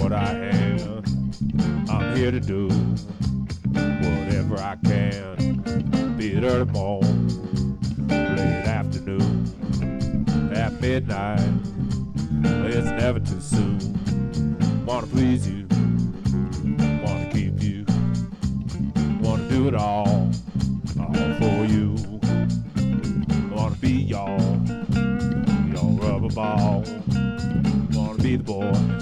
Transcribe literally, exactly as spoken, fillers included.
what I am. I'm here to do whatever I can. Be it early morning, late afternoon, at midnight. It's never too soon. Wanna please you, wanna keep you, wanna do it all, all for you. Wanna be y'all, your rubber ball. Wanna be the boy